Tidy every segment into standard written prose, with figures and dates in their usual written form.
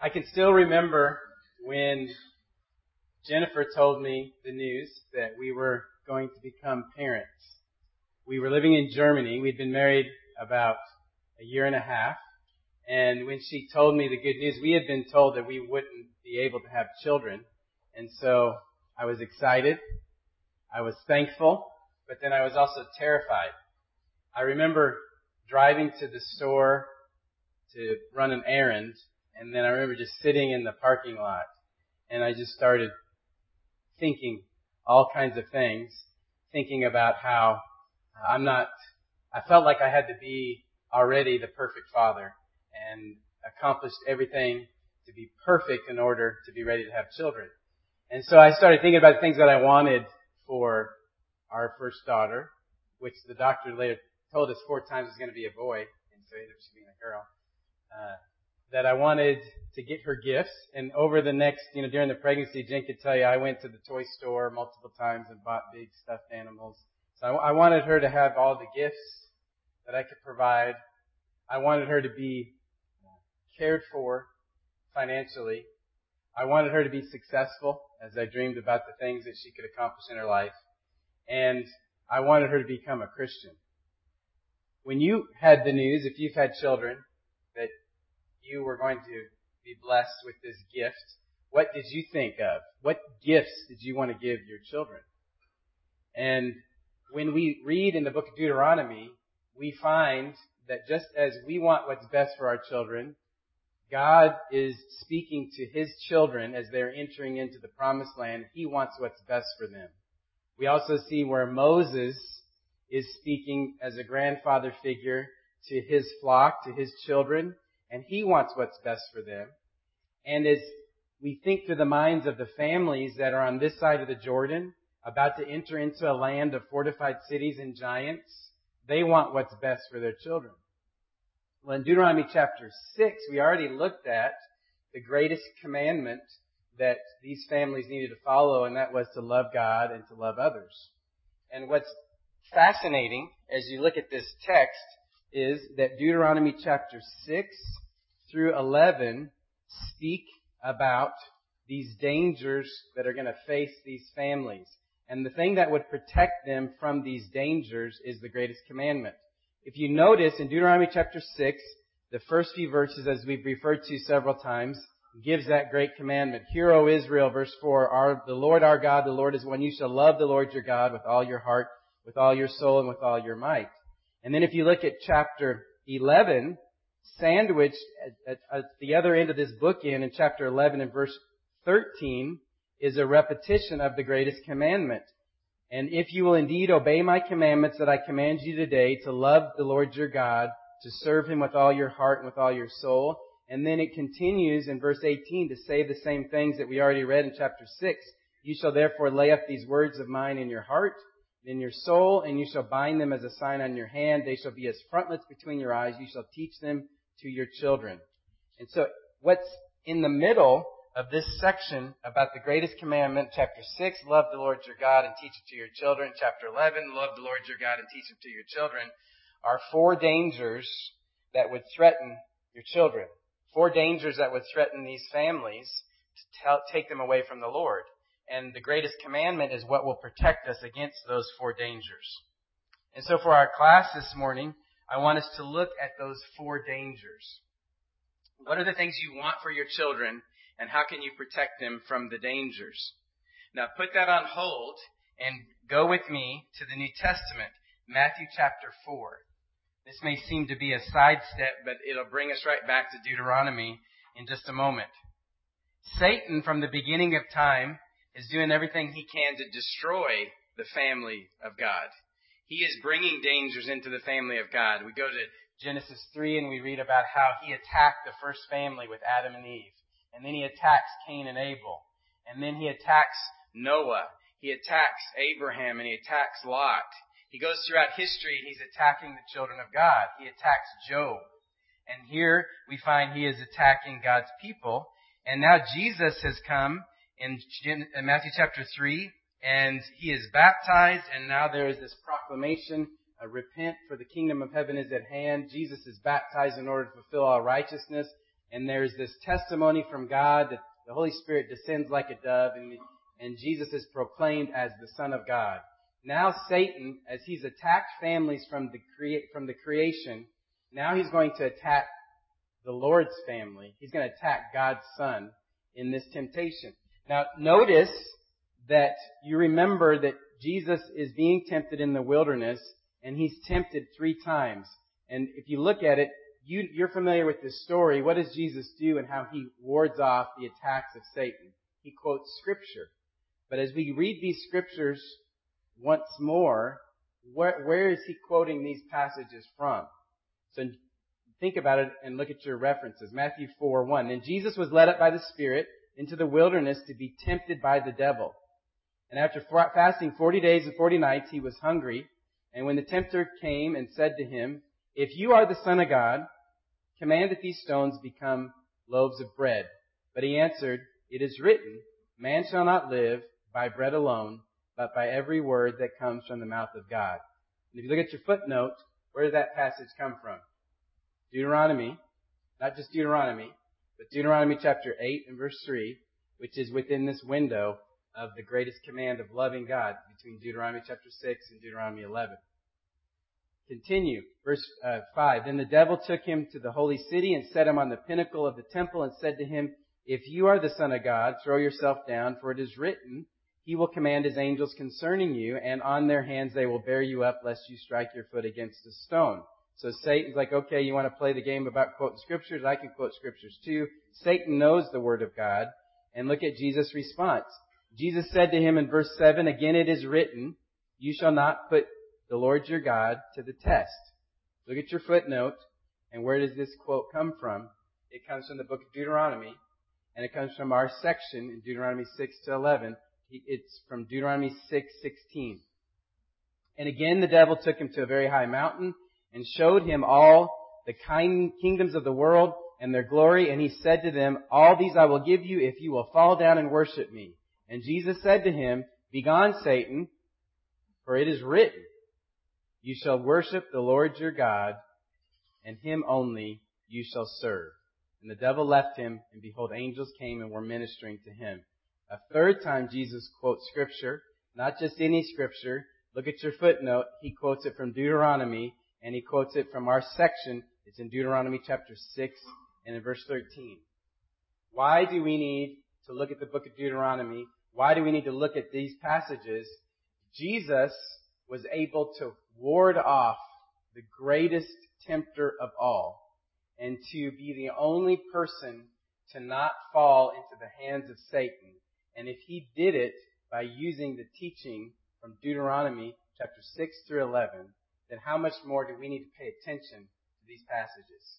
I can still remember when Jennifer told me the news that we were going to become parents. We were living in Germany. We'd been married about a year and a half. And when she told me the good news, we had been told that we wouldn't be able to have children. And so I was excited. I was thankful. But then I was also terrified. I remember driving to the store to run an errand. And then I remember just sitting in the parking lot. And I just started thinking all kinds of things. Thinking about how I felt like I had to be already the perfect father and accomplished everything to be perfect in order to be ready to have children. And so I started thinking about the things that I wanted for our first daughter, which the doctor later told us 4 times was going to be a boy, and so it ended up being a girl. That I wanted to get her gifts, and over the next, during the pregnancy, Jen could tell you, I went to the toy store multiple times and bought big stuffed animals. So I wanted her to have all the gifts that I could provide. I wanted her to be cared for financially. I wanted her to be successful as I dreamed about the things that she could accomplish in her life. And I wanted her to become a Christian. When you had the news, if you've had children, that you were going to be blessed with this gift, what did you think of? What gifts did you want to give your children? And when we read in the book of Deuteronomy, we find that just as we want what's best for our children, God is speaking to His children as they're entering into the promised land. He wants what's best for them. We also see where Moses is speaking as a grandfather figure to his flock, to his children, and he wants what's best for them. And as we think through the minds of the families that are on this side of the Jordan, about to enter into a land of fortified cities and giants, they want what's best for their children. Well, in Deuteronomy chapter 6, we already looked at the greatest commandment that these families needed to follow, and that was to love God and to love others. And what's fascinating as you look at this text is that Deuteronomy chapter 6 through 11 speak about these dangers that are going to face these families. And the thing that would protect them from these dangers is the greatest commandment. If you notice in Deuteronomy chapter 6, the first few verses, as we've referred to several times, gives that great commandment. Hear, O Israel, verse 4, the Lord our God, the Lord is one. You shall love the Lord your God with all your heart, with all your soul, and with all your might. And then if you look at chapter 11, sandwiched at the other end of this bookend in chapter 11 and verse 13 is a repetition of the greatest commandment. And if you will indeed obey my commandments that I command you today, to love the Lord your God, to serve Him with all your heart and with all your soul. And then it continues in verse 18 to say the same things that we already read in chapter 6. You shall therefore lay up these words of mine in your heart, in your soul, and you shall bind them as a sign on your hand. They shall be as frontlets between your eyes. You shall teach them to your children. And so what's in the middle of this section about the greatest commandment, chapter 6, love the Lord your God and teach it to your children. Chapter 11, love the Lord your God and teach it to your children, are 4 dangers that would threaten your children. 4 dangers that would threaten these families to take them away from the Lord. And the greatest commandment is what will protect us against those 4 dangers. And so for our class this morning, I want us to look at those 4 dangers. What are the things you want for your children, and how can you protect them from the dangers? Now put that on hold and go with me to the New Testament, Matthew chapter 4. This may seem to be a sidestep, but it'll bring us right back to Deuteronomy in just a moment. Satan, from the beginning of time, is doing everything he can to destroy the family of God. He is bringing dangers into the family of God. We go to Genesis 3 and we read about how he attacked the first family with Adam and Eve. And then he attacks Cain and Abel. And then he attacks Noah. He attacks Abraham and he attacks Lot. He goes throughout history and he's attacking the children of God. He attacks Job. And here we find he is attacking God's people. And now Jesus has come in Matthew chapter 3, and he is baptized, and now there is this proclamation, repent for the kingdom of heaven is at hand. Jesus is baptized in order to fulfill all righteousness. and there's this testimony from God that the Holy Spirit descends like a dove, and Jesus is proclaimed as the Son of God. Now Satan, as he's attacked families from the creation, now he's going to attack the Lord's family. He's going to attack God's Son in this temptation. Now notice that you remember that Jesus is being tempted in the wilderness, and he's tempted 3 times. And if you look at it, you're familiar with this story. What does Jesus do and how he wards off the attacks of Satan? He quotes Scripture. But as we read these Scriptures once more, where is he quoting these passages from? So think about it and look at your references. Matthew 4:1. Then Jesus was led up by the Spirit into the wilderness to be tempted by the devil. And after fasting 40 days and 40 nights, he was hungry. And when the tempter came and said to him, "If you are the Son of God, command that these stones become loaves of bread." But he answered, "It is written, man shall not live by bread alone, but by every word that comes from the mouth of God." And if you look at your footnote, where does that passage come from? Deuteronomy. Not just Deuteronomy, but Deuteronomy chapter 8 and verse 3, which is within this window of the greatest command of loving God between Deuteronomy chapter 6 and Deuteronomy 11. Continue. Verse 5. Then the devil took him to the holy city and set him on the pinnacle of the temple and said to him, "If you are the Son of God, throw yourself down, for it is written, He will command His angels concerning you, and on their hands they will bear you up, lest you strike your foot against a stone." So Satan's like, okay, you want to play the game about quoting Scriptures? I can quote Scriptures too. Satan knows the Word of God. And look at Jesus' response. Jesus said to him in verse 7, "Again it is written, you shall not put the Lord your God to the test." Look at your footnote. And where does this quote come from? It comes from the book of Deuteronomy. And it comes from our section in Deuteronomy 6 to 11. It's from Deuteronomy 6:16. "And again the devil took him to a very high mountain and showed him all the kingdoms of the world and their glory. And he said to them, 'All these I will give you if you will fall down and worship me.' And Jesus said to him, 'Begone, Satan, for it is written, you shall worship the Lord your God, and Him only you shall serve.' And the devil left him, and behold, angels came and were ministering to him." A 3rd time Jesus quotes Scripture, not just any Scripture. Look at your footnote. He quotes it from Deuteronomy, and he quotes it from our section. It's in Deuteronomy chapter 6 and in verse 13. Why do we need to look at the book of Deuteronomy? Why do we need to look at these passages? Jesus was able to ward off the greatest tempter of all, and to be the only person to not fall into the hands of Satan. And if he did it by using the teaching from Deuteronomy chapter 6 through 11, then how much more do we need to pay attention to these passages?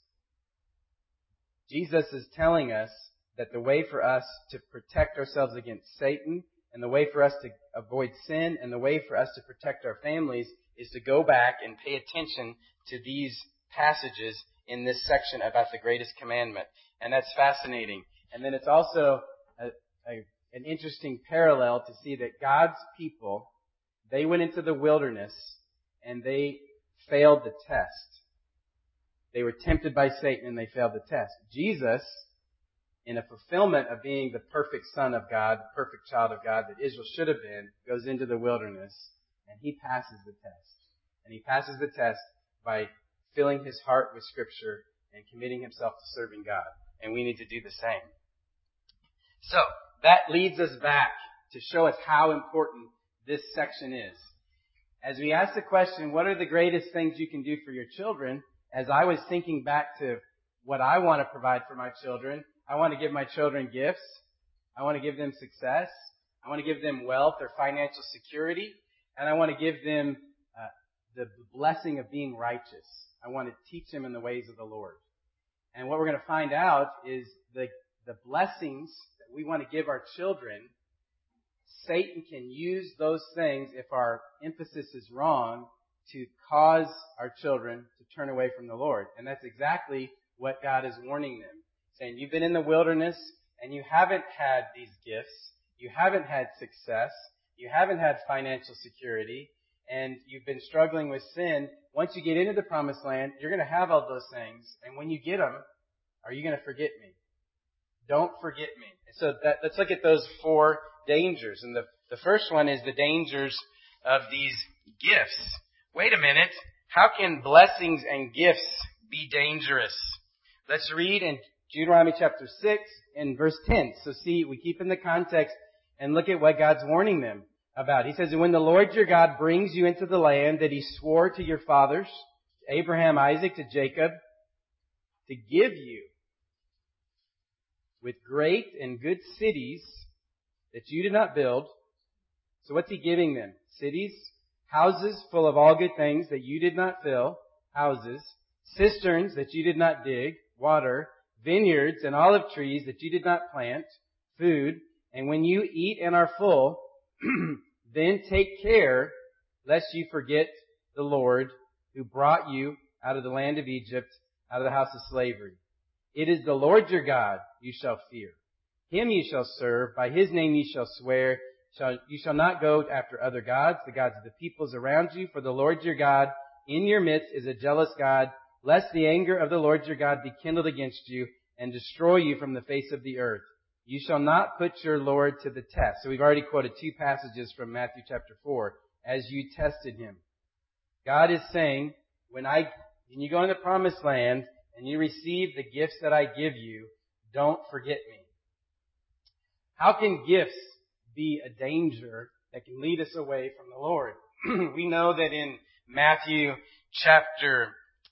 Jesus is telling us that the way for us to protect ourselves against Satan, and the way for us to avoid sin, and the way for us to protect our families is to go back and pay attention to these passages in this section about the greatest commandment. And that's fascinating. And then it's also an interesting parallel to see that God's people, they went into the wilderness and they failed the test. They were tempted by Satan and they failed the test. Jesus, in a fulfillment of being the perfect Son of God, the perfect child of God that Israel should have been, goes into the wilderness and He passes the test. And He passes the test by filling His heart with Scripture and committing Himself to serving God. And we need to do the same. So, that leads us back to show us how important this section is. As we ask the question, what are the greatest things you can do for your children? As I was thinking back to what I want to provide for my children, I want to give my children gifts. I want to give them success. I want to give them wealth or financial security. And I want to give them the blessing of being righteous. I want to teach them in the ways of the Lord. And what we're going to find out is the blessings that we want to give our children, Satan can use those things, if our emphasis is wrong, to cause our children to turn away from the Lord. And that's exactly what God is warning them. Saying, you've been in the wilderness and you haven't had these gifts. You haven't had success. You haven't had financial security. And you've been struggling with sin. Once you get into the promised land, you're going to have all those things. And when you get them, are you going to forget me? Don't forget me. So let's look at those 4 dangers. And the first one is the dangers of these gifts. Wait a minute. How can blessings and gifts be dangerous? Let's read in Deuteronomy chapter 6 and verse 10. So see, we keep in the context and look at what God's warning them about. He says, "And when the Lord your God brings you into the land that He swore to your fathers, to Abraham, Isaac, to Jacob, to give you with great and good cities that you did not build." So what's He giving them? Cities, houses full of all good things that you did not fill, houses, cisterns that you did not dig, water, vineyards and olive trees that you did not plant, food, and when you eat and are full, then take care lest you forget the Lord who brought you out of the land of Egypt, out of the house of slavery. It is the Lord your God you shall fear. Him you shall serve, by His name you shall swear. You shall not go after other gods, the gods of the peoples around you, for the Lord your God in your midst is a jealous God, lest the anger of the Lord your God be kindled against you and destroy you from the face of the earth. You shall not put your Lord to the test. So we've already quoted 2 passages from Matthew chapter 4, as you tested Him. God is saying, when you go in the promised land and you receive the gifts that I give you, don't forget me. How can gifts be a danger that can lead us away from the Lord? We know that in Matthew chapter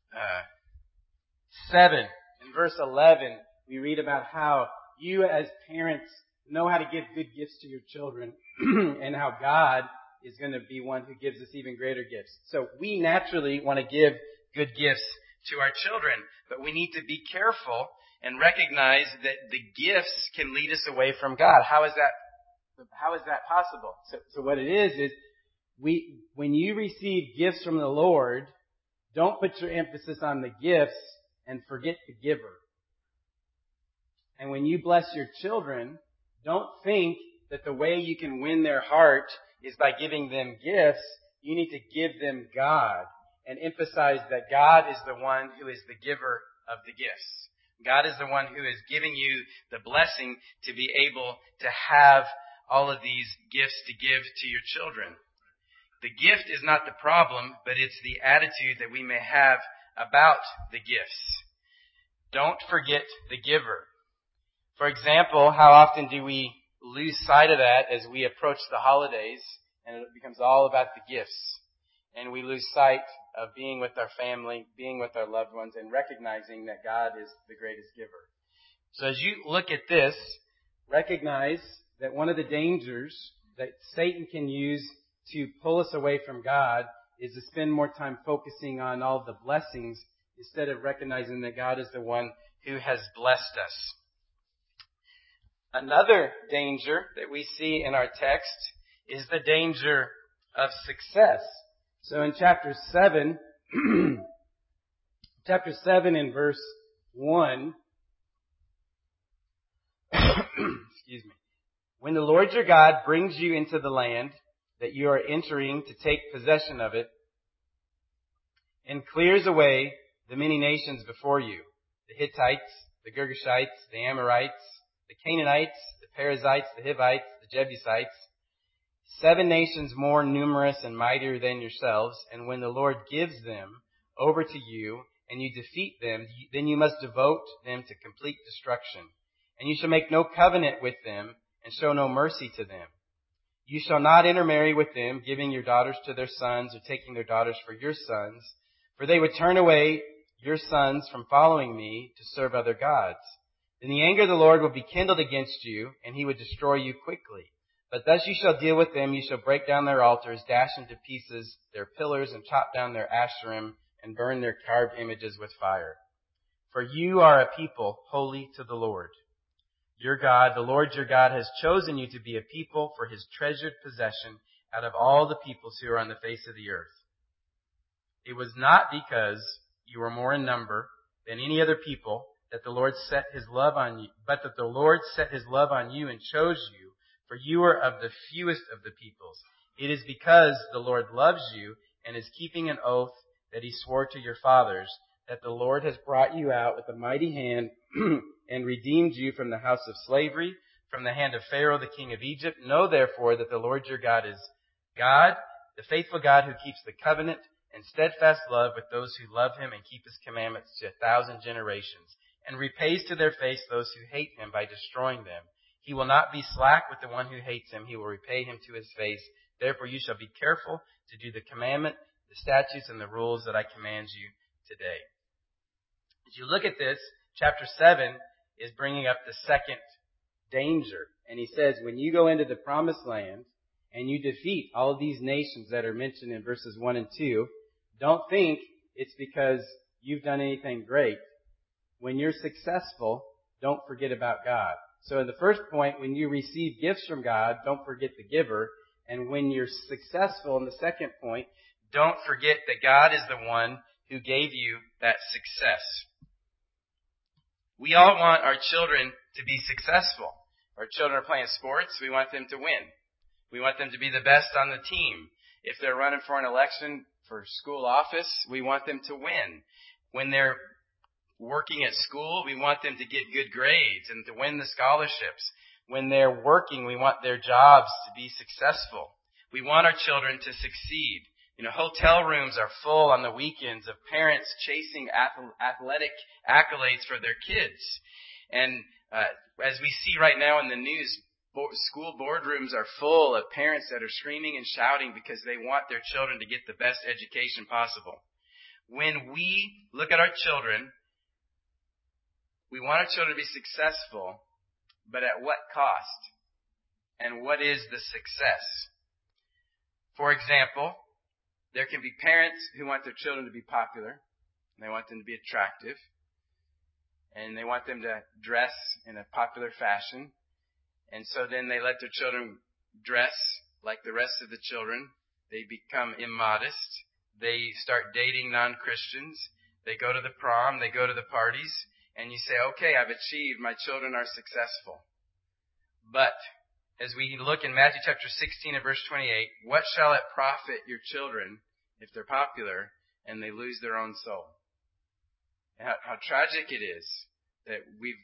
7, in verse 11, we read about how you as parents know how to give good gifts to your children and how God is going to be one who gives us even greater gifts. So we naturally want to give good gifts to our children, but we need to be careful and recognize that the gifts can lead us away from God. How is that possible? So what it is when you receive gifts from the Lord, don't put your emphasis on the gifts and forget the giver. And when you bless your children, don't think that the way you can win their heart is by giving them gifts. You need to give them God and emphasize that God is the one who is the giver of the gifts. God is the one who is giving you the blessing to be able to have all of these gifts to give to your children. The gift is not the problem, but it's the attitude that we may have about the gifts. Don't forget the giver. For example, how often do we lose sight of that as we approach the holidays and it becomes all about the gifts? And we lose sight of being with our family, being with our loved ones, and recognizing that God is the greatest giver. So as you look at this, recognize that one of the dangers that Satan can use to pull us away from God is to spend more time focusing on all the blessings instead of recognizing that God is the one who has blessed us. Another danger that we see in our text is the danger of success. So in chapter 7 in verse 1, excuse me. When the Lord your God brings you into the land that you are entering to take possession of it, and clears away the many nations before you, the Hittites, the Girgashites, the Amorites, the Canaanites, the Perizzites, the Hivites, the Jebusites, 7 nations more numerous and mightier than yourselves, and when the Lord gives them over to you, and you defeat them, then you must devote them to complete destruction. And you shall make no covenant with them, and show no mercy to them. You shall not intermarry with them, giving your daughters to their sons, or taking their daughters for your sons, for they would turn away your sons from following me to serve other gods. Then the anger of the Lord will be kindled against you, and He would destroy you quickly. But thus you shall deal with them. You shall break down their altars, dash into pieces their pillars, and chop down their Asherim, and burn their carved images with fire. For you are a people holy to the Lord your God. The Lord your God has chosen you to be a people for His treasured possession out of all the peoples who are on the face of the earth. It was not because you were more in number than any other people that the Lord set His love on you, but that the Lord set His love on you and chose you, for you are of the fewest of the peoples. It is because the Lord loves you and is keeping an oath that He swore to your fathers, that the Lord has brought you out with a mighty hand and redeemed you from the house of slavery, from the hand of Pharaoh, the king of Egypt. Know therefore that the Lord your God is God, the faithful God who keeps the covenant and steadfast love with those who love him and keep his commandments to 1,000 generations, and repays to their face those who hate him by destroying them. He will not be slack with the one who hates him. He will repay him to his face. Therefore you shall be careful to do the commandment, the statutes, and the rules that I command you today. As you look at this, chapter 7 is bringing up the second danger. And he says, when you go into the promised land and you defeat all of these nations that are mentioned in verses 1 and 2, don't think it's because you've done anything great. When you're successful, don't forget about God. So in the first point, when you receive gifts from God, don't forget the giver. And when you're successful in the second point, don't forget that God is the one who gave you that success. We all want our children to be successful. Our children are playing sports, we want them to win. We want them to be the best on the team. If they're running for an election for school office, we want them to win. When they're working at school, we want them to get good grades and to win the scholarships. When they're working, we want their jobs to be successful. We want our children to succeed. Hotel rooms are full on the weekends of parents chasing athletic accolades for their kids. And as we see right now in the news, school boardrooms are full of parents that are screaming and shouting because they want their children to get the best education possible. When we look at our children, we want our children to be successful, but at what cost? And what is the success? For example, there can be parents who want their children to be popular. They want them to be attractive. And they want them to dress in a popular fashion. And so then they let their children dress like the rest of the children. They become immodest. They start dating non-Christians. They go to the prom. They go to the parties. And you say, okay, I've achieved. My children are successful. But as we look in Matthew chapter 16 and verse 28, what shall it profit your children if they're popular and they lose their own soul? How tragic it is that we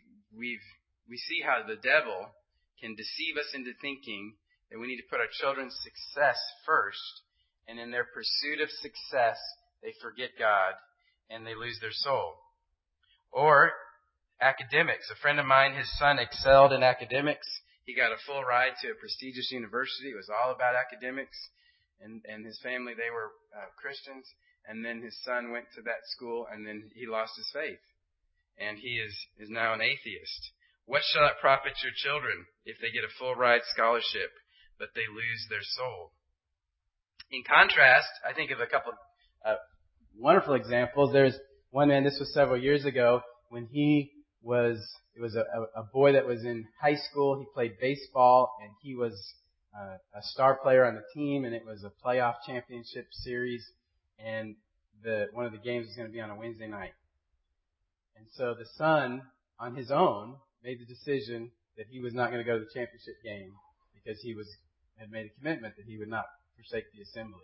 see how the devil can deceive us into thinking that we need to put our children's success first, and in their pursuit of success, they forget God and they lose their soul. Or academics. A friend of mine, his son excelled in academics. He got a full ride to a prestigious university. It was all about academics. And his family, they were Christians. And then his son went to that school, and then he lost his faith. And he is now an atheist. What shall it profit your children if they get a full ride scholarship, but they lose their soul? In contrast, I think of a couple of wonderful examples. There's one man, this was several years ago, when it was a boy that was in high school. He played baseball, and he was a star player on the team, and it was a playoff championship series, and one of the games was going to be on a Wednesday night. And so the son, on his own, made the decision that he was not going to go to the championship game because he had made a commitment that he would not forsake the assembly.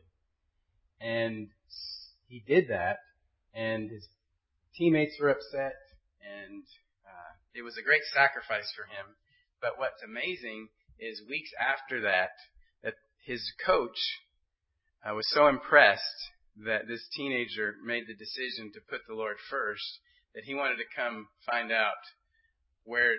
And he did that, and his teammates were upset, and it was a great sacrifice for him. But what's amazing is weeks after that his coach was so impressed that this teenager made the decision to put the Lord first that he wanted to come find out where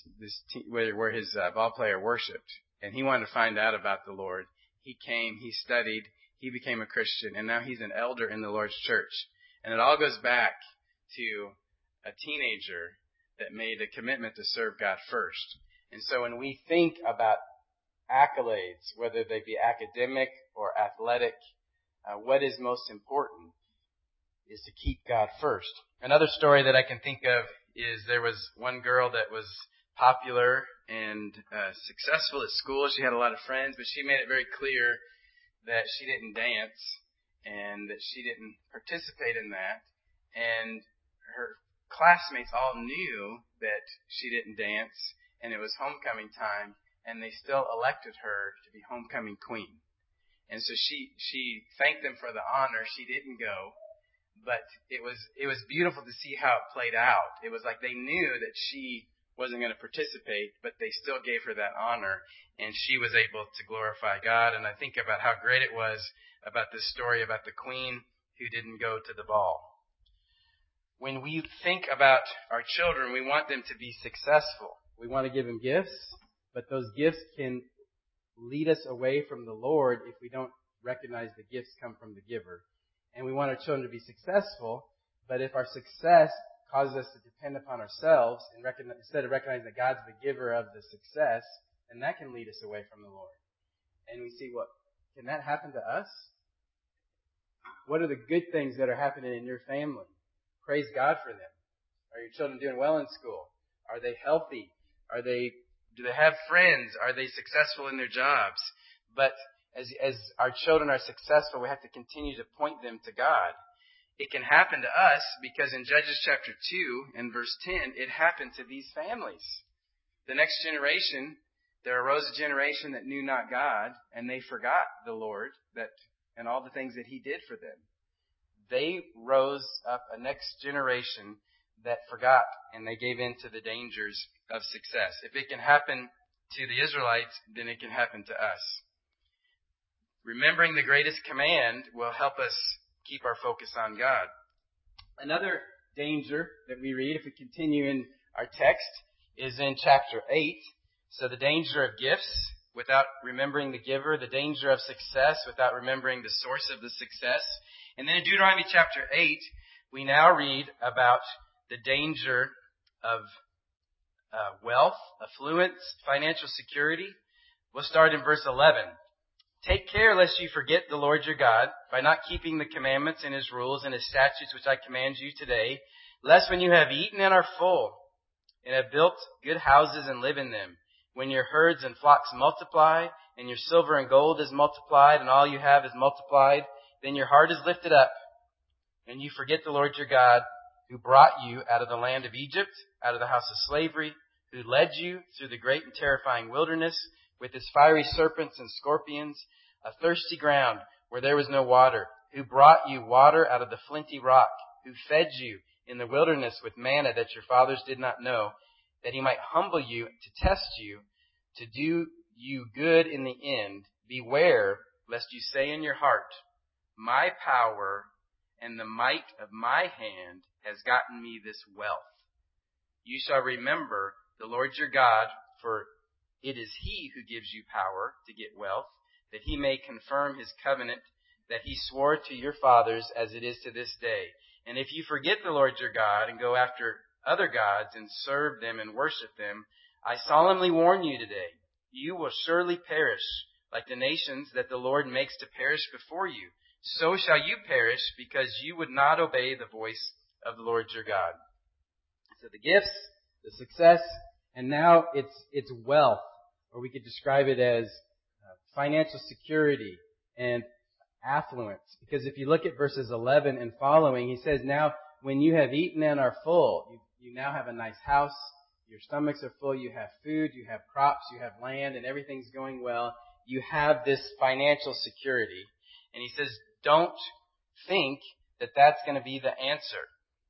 where his ball player worshipped, and he wanted to find out about the Lord. He came, he studied, he became a Christian, and now he's an elder in the Lord's church. And it all goes back to a teenager that made a commitment to serve God first. And so when we think about accolades, whether they be academic or athletic, what is most important is to keep God first. Another story that I can think of is there was one girl that was popular and successful at school. She had a lot of friends, but she made it very clear that she didn't dance and that she didn't participate in that. And her classmates all knew that she didn't dance, and it was homecoming time, and they still elected her to be homecoming queen. And so she thanked them for the honor. She didn't go, But it was beautiful to see how it played out. It was like they knew that she wasn't going to participate, but they still gave her that honor, and she was able to glorify God. And I think about how great it was about this story about the queen who didn't go to the ball. When we think about our children, we want them to be successful. We want to give them gifts, but those gifts can lead us away from the Lord if we don't recognize the gifts come from the giver. And we want our children to be successful, but if our success causes us to depend upon ourselves and instead of recognizing that God's the giver of the success, then that can lead us away from the Lord. And we see can that happen to us? What are the good things that are happening in your family? Praise God for them. Are your children doing well in school? Are they healthy? Do they have friends? Are they successful in their jobs? But as our children are successful, we have to continue to point them to God. It can happen to us because in Judges chapter 2 and verse 10, it happened to these families. The next generation, there arose a generation that knew not God, and they forgot the Lord and all the things that He did for them. They rose up a next generation that forgot, and they gave in to the dangers of success. If it can happen to the Israelites, then it can happen to us. Remembering the greatest command will help us keep our focus on God. Another danger that we read, if we continue in our text, is in chapter 8. So the danger of gifts without remembering the giver, the danger of success without remembering the source of the success. And then in Deuteronomy chapter 8, we now read about the danger of wealth, affluence, financial security. We'll start in verse 11. Take care lest you forget the Lord your God by not keeping the commandments and His rules and His statutes which I command you today, lest when you have eaten and are full and have built good houses and live in them, when your herds and flocks multiply and your silver and gold is multiplied and all you have is multiplied, then your heart is lifted up and you forget the Lord your God who brought you out of the land of Egypt, out of the house of slavery, who led you through the great and terrifying wilderness, with its fiery serpents and scorpions, a thirsty ground where there was no water, who brought you water out of the flinty rock, who fed you in the wilderness with manna that your fathers did not know, that He might humble you to test you, to do you good in the end. Beware lest you say in your heart, my power and the might of my hand has gotten me this wealth. You shall remember the Lord your God, for it is He who gives you power to get wealth, that He may confirm His covenant that He swore to your fathers as it is to this day. And if you forget the Lord your God and go after other gods and serve them and worship them, I solemnly warn you today, you will surely perish like the nations that the Lord makes to perish before you. So shall you perish because you would not obey the voice of the Lord your God. So the gifts, the success, and now it's wealth, or we could describe it as financial security and affluence. Because if you look at verses 11 and following, he says, now when you have eaten and are full, you now have a nice house, your stomachs are full, you have food, you have crops, you have land, and everything's going well. You have this financial security. And he says, don't think that that's going to be the answer.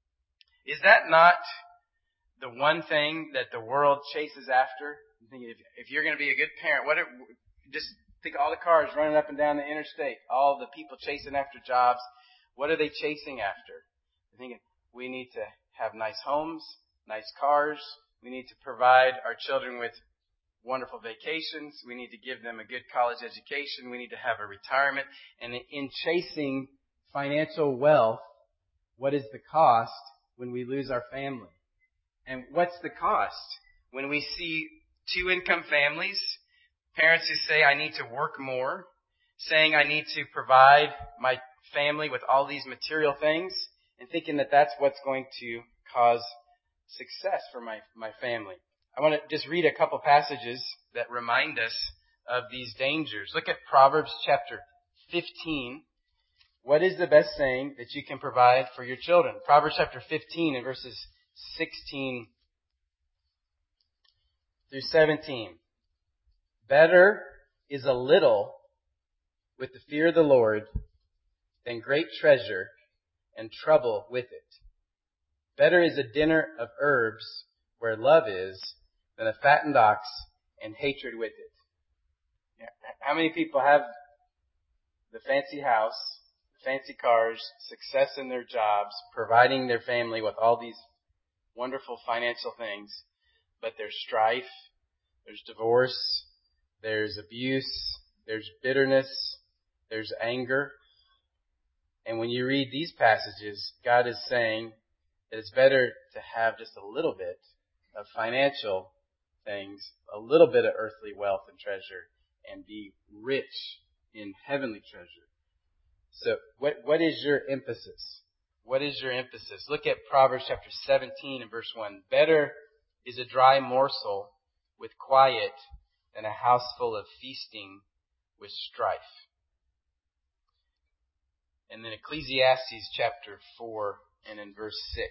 Is that not the one thing that the world chases after? If you're going to be a good parent, just think of all the cars running up and down the interstate, all the people chasing after jobs. What are they chasing after? They're thinking, we need to have nice homes, nice cars. We need to provide our children with wonderful vacations. We need to give them a good college education. We need to have a retirement. And in chasing financial wealth, what is the cost when we lose our family? And what's the cost when we see two-income families, parents who say, I need to work more, saying I need to provide my family with all these material things, and thinking that that's what's going to cause success for my family. I want to just read a couple passages that remind us of these dangers. Look at Proverbs chapter 15. What is the best thing that you can provide for your children? Proverbs chapter 15 and verses 16 through 17. Better is a little with the fear of the Lord than great treasure and trouble with it. Better is a dinner of herbs where love is than a fattened ox and hatred with it. How many people have the fancy house, fancy cars, success in their jobs, providing their family with all these wonderful financial things, but there's strife, there's divorce, there's abuse, there's bitterness, there's anger. And when you read these passages, God is saying that it's better to have just a little bit of financial things, a little bit of earthly wealth and treasure, and be rich in heavenly treasure. So what is your emphasis? What is your emphasis? Look at Proverbs chapter 17 and verse 1. Better is a dry morsel with quiet than a house full of feasting with strife. And then Ecclesiastes chapter 4 and in verse 6.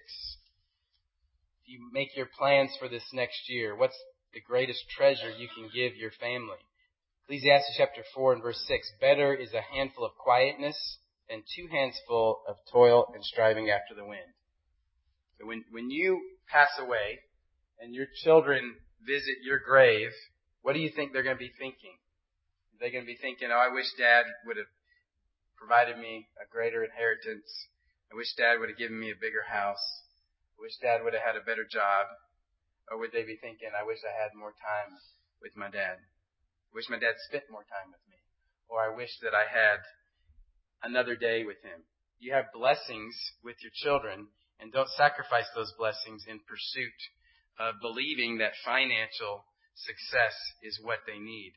If you make your plans for this next year, what's the greatest treasure you can give your family? Ecclesiastes chapter 4 and verse 6. Better is a handful of quietness than 2 hands full of toil and striving after the wind. So when you pass away and your children visit your grave, what do you think they're going to be thinking? They're going to be thinking, oh, I wish Dad would have provided me a greater inheritance. I wish Dad would have given me a bigger house. I wish Dad would have had a better job. Or would they be thinking, I wish I had more time with my dad. I wish my dad spent more time with me. Or I wish that I had another day with him. You have blessings with your children, and don't sacrifice those blessings in pursuit of believing that financial success is what they need.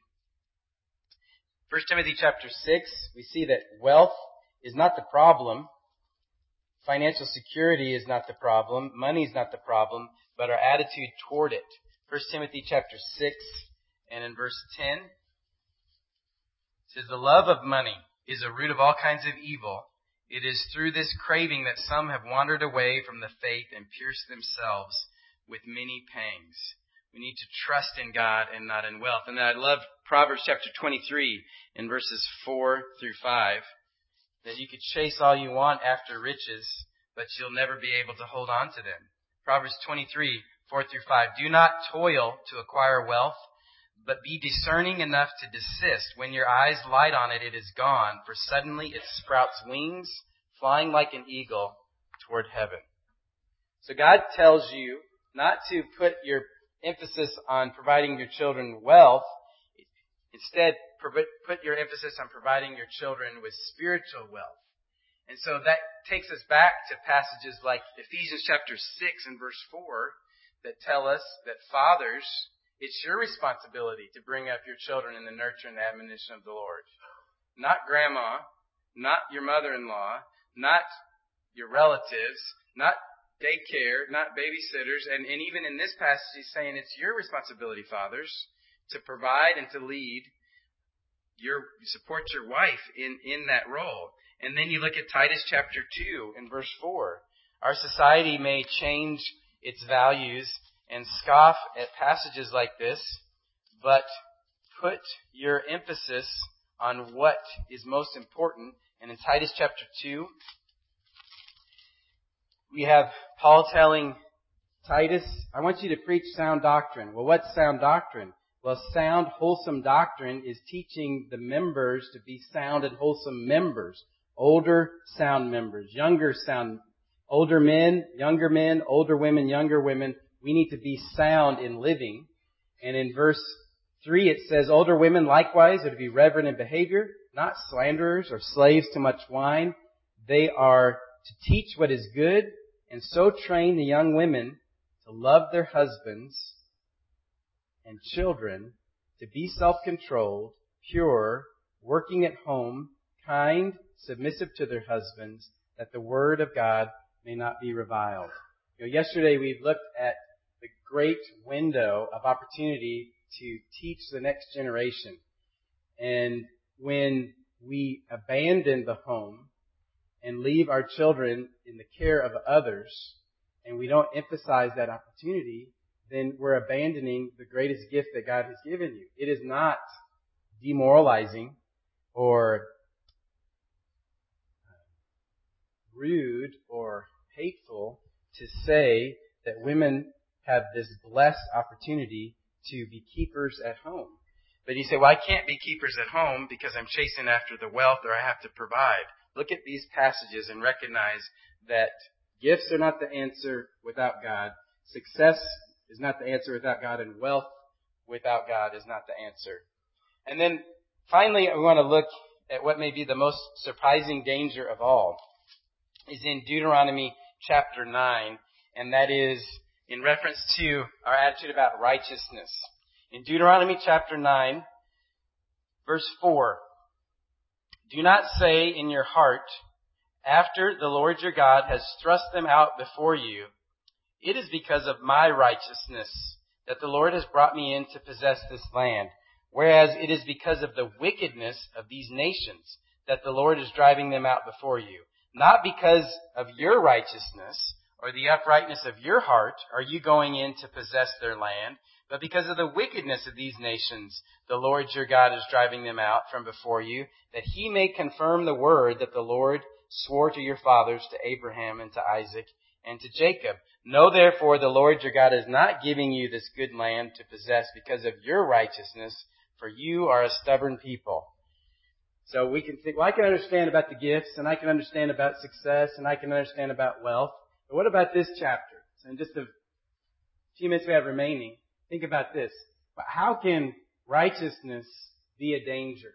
1 Timothy chapter 6, we see that wealth is not the problem. Financial security is not the problem. Money is not the problem, but our attitude toward it. 1 Timothy chapter 6 and in verse 10, it says, the love of money is a root of all kinds of evil. It is through this craving that some have wandered away from the faith and pierced themselves with many pangs. We need to trust in God and not in wealth. And I love Proverbs chapter 23 in verses 4 through 5. That you could chase all you want after riches, but you'll never be able to hold on to them. Proverbs 23, 4 through 5. Do not toil to acquire wealth, but be discerning enough to desist. When your eyes light on it, it is gone, for suddenly it sprouts wings, flying like an eagle toward heaven. So God tells you not to put your emphasis on providing your children wealth. Instead, put your emphasis on providing your children with spiritual wealth. And so that takes us back to passages like Ephesians chapter 6 and verse 4 that tell us that fathers, it's your responsibility to bring up your children in the nurture and admonition of the Lord. Not grandma, not your mother-in-law, not your relatives, not daycare, not babysitters. And even in this passage, he's saying it's your responsibility, fathers, to provide and to lead support your wife in that role. And then you look at Titus chapter 2 and verse 4. Our society may change its values and scoff at passages like this, but put your emphasis on what is most important. And in Titus chapter 2, we have Paul telling Titus, I want you to preach sound doctrine. Well, what's sound doctrine? Well, sound, wholesome doctrine is teaching the members to be sound and wholesome members. Older, sound members. Younger, sound. Older men, older women, younger women. We need to be sound in living. And in verse 3 it says, older women likewise are to be reverent in behavior, not slanderers or slaves to much wine. They are to teach what is good, and so train the young women to love their husbands and children, to be self-controlled, pure, working at home, kind, submissive to their husbands, that the word of God may not be reviled. Yesterday we looked at the great window of opportunity to teach the next generation. And when we abandon the home and leave our children in the care of others, and we don't emphasize that opportunity, then we're abandoning the greatest gift that God has given you. It is not demoralizing or rude or hateful to say that women have this blessed opportunity to be keepers at home. But you say, well, I can't be keepers at home because I'm chasing after the wealth or I have to provide. Look at these passages and recognize that gifts are not the answer without God. Success is not the answer without God, and wealth without God is not the answer. And then finally, I want to look at what may be the most surprising danger of all is in Deuteronomy chapter 9, and that is in reference to our attitude about righteousness. In Deuteronomy chapter 9, verse 4, do not say in your heart, after the Lord your God has thrust them out before you, it is because of my righteousness that the Lord has brought me in to possess this land, whereas it is because of the wickedness of these nations that the Lord is driving them out before you. Not because of your righteousness or the uprightness of your heart are you going in to possess their land, but because of the wickedness of these nations, the Lord your God is driving them out from before you, that he may confirm the word that the Lord swore to your fathers, to Abraham and to Isaac and to Jacob. Know therefore the Lord your God is not giving you this good land to possess because of your righteousness, for you are a stubborn people. So we can think, well, I can understand about the gifts, and I can understand about success, and I can understand about wealth. But what about this chapter? So in just a few minutes we have remaining, think about this. How can righteousness be a danger?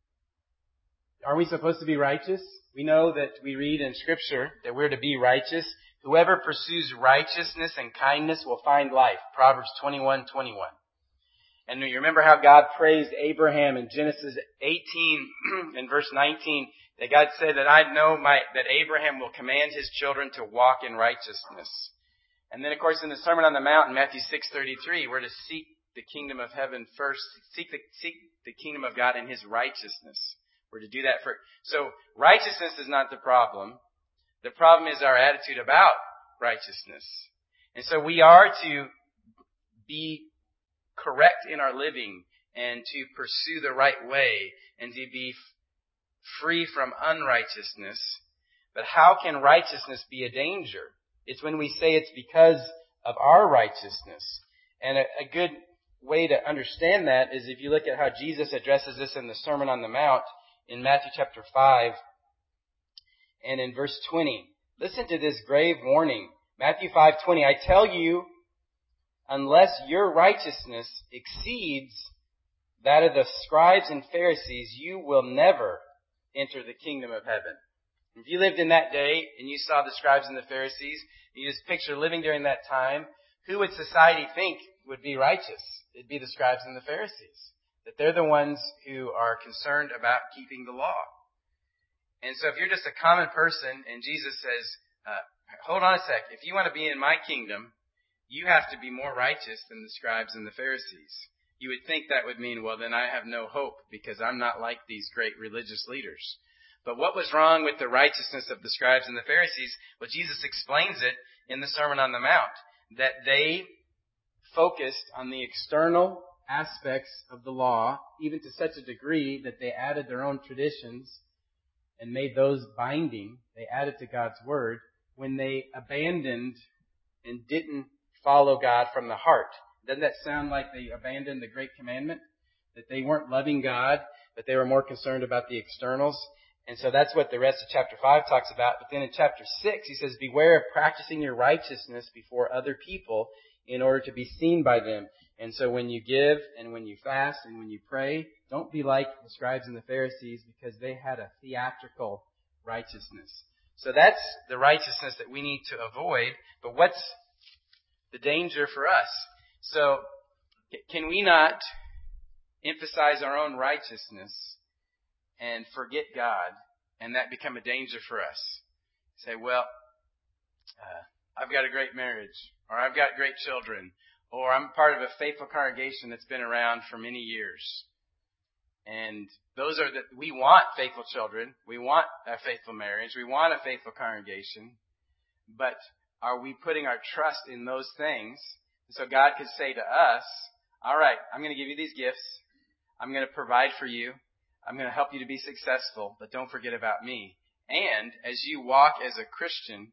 Are we supposed to be righteous? We know that we read in Scripture that we're to be righteous. Whoever pursues righteousness and kindness will find life. Proverbs 21:21. And you remember how God praised Abraham in Genesis 18 and verse 19, that God said that I know that Abraham will command his children to walk in righteousness. And then, of course, in the Sermon on the Mount in Matthew 6:33, we're to seek the kingdom of heaven first, seek the kingdom of God and his righteousness. We're to do that first. So righteousness is not the problem. The problem is our attitude about righteousness. And so we are to be correct in our living and to pursue the right way and to be free from unrighteousness. But how can righteousness be a danger? It's when we say it's because of our righteousness. And a good way to understand that is if you look at how Jesus addresses this in the Sermon on the Mount in Matthew chapter 5 and in verse 20. Listen to this grave warning. Matthew 5:20, I tell you, unless your righteousness exceeds that of the scribes and Pharisees, you will never enter the kingdom of heaven. If you lived in that day and you saw the scribes and the Pharisees, you just picture living during that time, who would society think would be righteous? It'd be the scribes and the Pharisees. That they're the ones who are concerned about keeping the law. And so if you're just a common person and Jesus says, hold on a sec, if you want to be in my kingdom, you have to be more righteous than the scribes and the Pharisees. You would think that would mean, well, then I have no hope because I'm not like these great religious leaders. But what was wrong with the righteousness of the scribes and the Pharisees? Well, Jesus explains it in the Sermon on the Mount, that they focused on the external aspects of the law, even to such a degree that they added their own traditions and made those binding. They added to God's word when they abandoned and didn't follow God from the heart. Doesn't that sound like they abandoned the great commandment? That they weren't loving God, but they were more concerned about the externals. And so that's what the rest of chapter 5 talks about. But then in chapter 6, he says, beware of practicing your righteousness before other people in order to be seen by them. And so when you give and when you fast and when you pray, don't be like the scribes and the Pharisees because they had a theatrical righteousness. So that's the righteousness that we need to avoid. But what's the danger for us? So can we not emphasize our own righteousness and forget God and that become a danger for us? Say, well, I've got a great marriage, or I've got great children, or I'm part of a faithful congregation that's been around for many years. And those are we want faithful children. We want a faithful marriage. We want a faithful congregation. But are we putting our trust in those things? So God could say to us, all right, I'm going to give you these gifts. I'm going to provide for you. I'm going to help you to be successful, but don't forget about me. And as you walk as a Christian,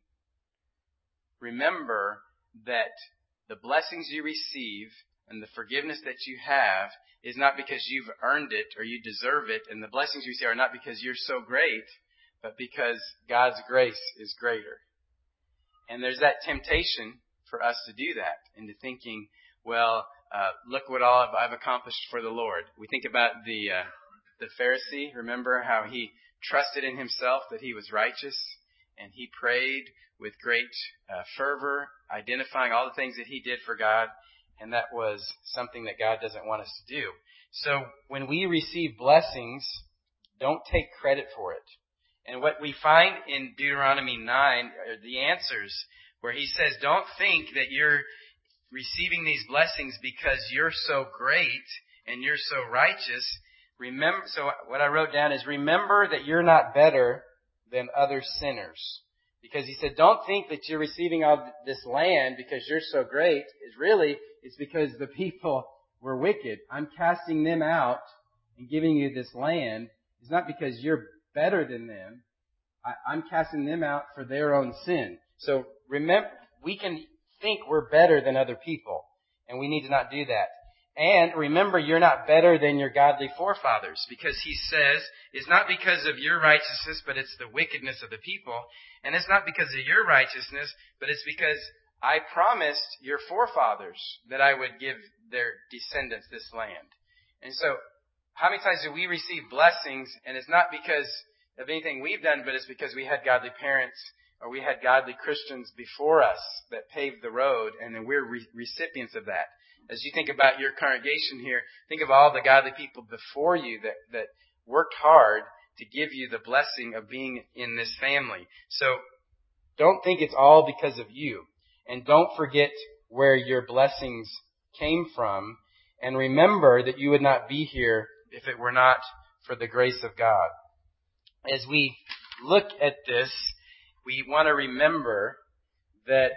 remember that the blessings you receive and the forgiveness that you have is not because you've earned it or you deserve it. And the blessings you receive are not because you're so great, but because God's grace is greater. And there's that temptation for us to do that, into thinking, well, look what all I've accomplished for the Lord. We think about the Pharisee. Remember how he trusted in himself that he was righteous, and he prayed with great fervor, identifying all the things that he did for God, and that was something that God doesn't want us to do. So when we receive blessings, don't take credit for it. And what we find in Deuteronomy 9 are the answers, where he says, don't think that you're receiving these blessings because you're so great and you're so righteous. So what I wrote down is, remember that you're not better than other sinners. Because he said, don't think that you're receiving all this land because you're so great. It's because the people were wicked. I'm casting them out and giving you this land. It's not because you're better than them. I'm casting them out for their own sin. So remember, we can think we're better than other people, and we need to not do that. And remember, you're not better than your godly forefathers, because he says it's not because of your righteousness, but it's the wickedness of the people. And it's not because of your righteousness, but it's because I promised your forefathers that I would give their descendants this land. And so, how many times do we receive blessings, and it's not because of anything we've done, but it's because we had godly parents or we had godly Christians before us that paved the road, and then we're recipients of that. As you think about your congregation here, think of all the godly people before you that worked hard to give you the blessing of being in this family. So don't think it's all because of you. And don't forget where your blessings came from. And remember that you would not be here if it were not for the grace of God. As we look at this, we want to remember that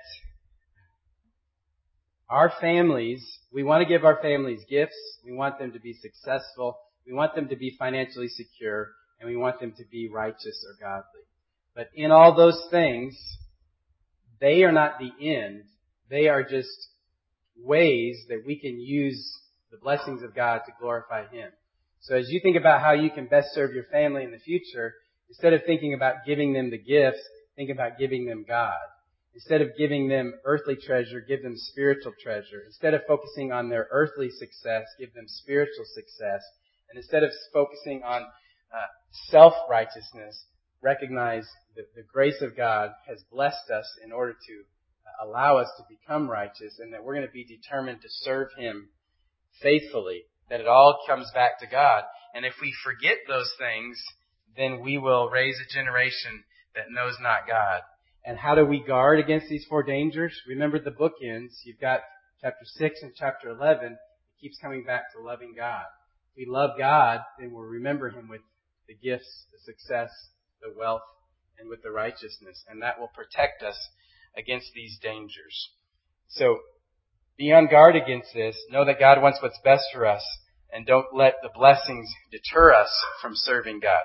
our families, we want to give our families gifts. We want them to be successful. We want them to be financially secure. And we want them to be righteous or godly. But in all those things, they are not the end. They are just ways that we can use the blessings of God to glorify Him. So as you think about how you can best serve your family in the future, instead of thinking about giving them the gifts, think about giving them God. Instead of giving them earthly treasure, give them spiritual treasure. Instead of focusing on their earthly success, give them spiritual success. And instead of focusing on self-righteousness, recognize that the grace of God has blessed us in order to allow us to become righteous, and that we're going to be determined to serve Him faithfully, that it all comes back to God. And if we forget those things, then we will raise a generation that knows not God. And how do we guard against these four dangers? Remember the bookends. You've got chapter 6 and chapter 11. It keeps coming back to loving God. If we love God, then we'll remember Him with the gifts, the success, the wealth, and with the righteousness. And that will protect us against these dangers. So, be on guard against this. Know that God wants what's best for us. And don't let the blessings deter us from serving God.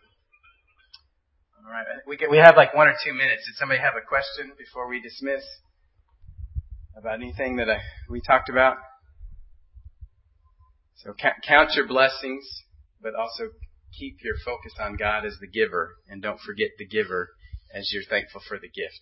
All right. We have like 1 or 2 minutes. Did somebody have a question before we dismiss about anything that we talked about? So count your blessings, but also keep your focus on God as the giver, and don't forget the giver as you're thankful for the gift.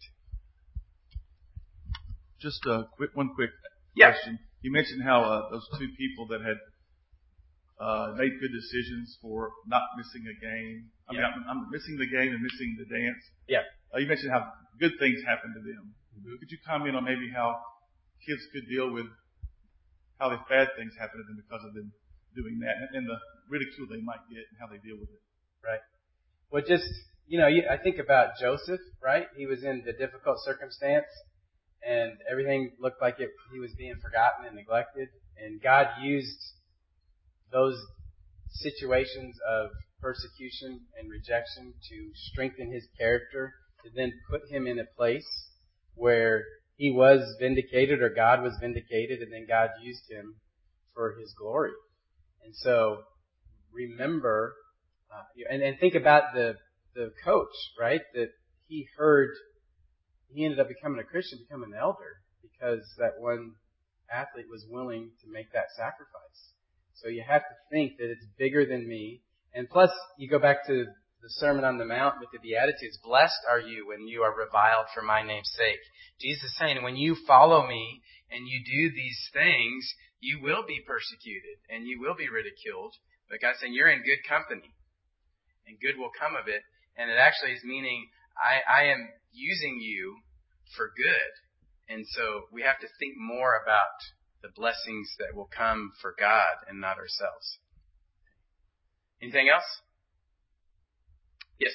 Just one quick Yeah. question. You mentioned how those two people that had made good decisions for not missing a game. I'm missing the game and missing the dance. Yeah. You mentioned how good things happened to them. Mm-hmm. Could you comment on maybe how kids could deal with how the bad things happen to them because of them doing that, and the ridicule they might get and how they deal with it? Right. Well, just, I think about Joseph, right? He was in the difficult circumstance, and everything looked like he was being forgotten and neglected. And God used those situations of persecution and rejection to strengthen his character, to then put him in a place where he was vindicated, or God was vindicated, and then God used him for His glory. And so, remember, and think about the the coach, right? That he ended up becoming a Christian, becoming an elder, because that one athlete was willing to make that sacrifice. So you have to think that it's bigger than me. And plus, you go back to the Sermon on the Mount with the Beatitudes. Blessed are you when you are reviled for my name's sake. Jesus is saying, when you follow me and you do these things, you will be persecuted and you will be ridiculed. But God's saying you're in good company and good will come of it. And it actually is meaning I am using you for good. And so we have to think more about the blessings that will come for God and not ourselves. Anything else? Yes.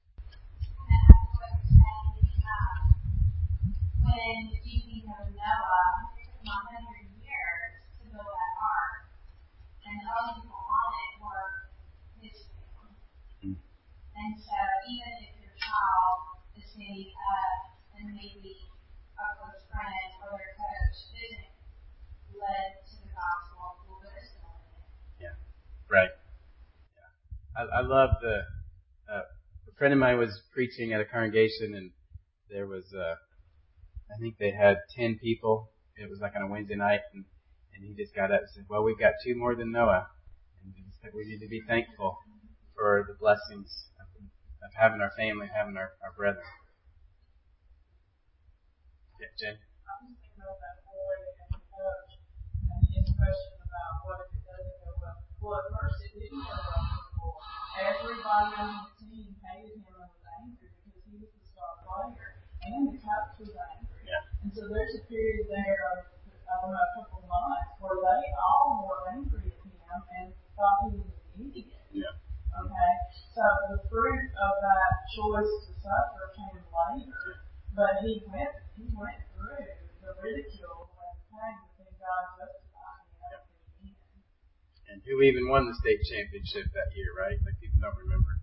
When speaking of Noah, it took him 100 years to build that ark, and the only people on it were his family. And so even if your child is standing up and maybe a close friend or their coach isn't led to the gospel, well, they're still in it. Yeah, right. Yeah. I love a friend of mine was preaching at a congregation, and there was I think they had 10 people. It was like on a Wednesday night, and he just got up and said, well, we've got 2 more than Noah. And he said, we need to be thankful for the blessings of having our family, having our brethren. Yeah, Jen? I was thinking about that boy and the coach and his question about what if it doesn't go well. Well, at first it didn't go well for the boy. Everybody on his team hated him and was angry because he was the star player. And the coach was angry. Yeah. And so there's a period there of, I don't know, a couple of months where they all were angry at him and thought he was an idiot. Yeah. Okay? So the fruit of that choice to suffer came later. But he went through the ridicule and pain within God justified him in the end. And who even won the state championship that year, right? Like people don't remember.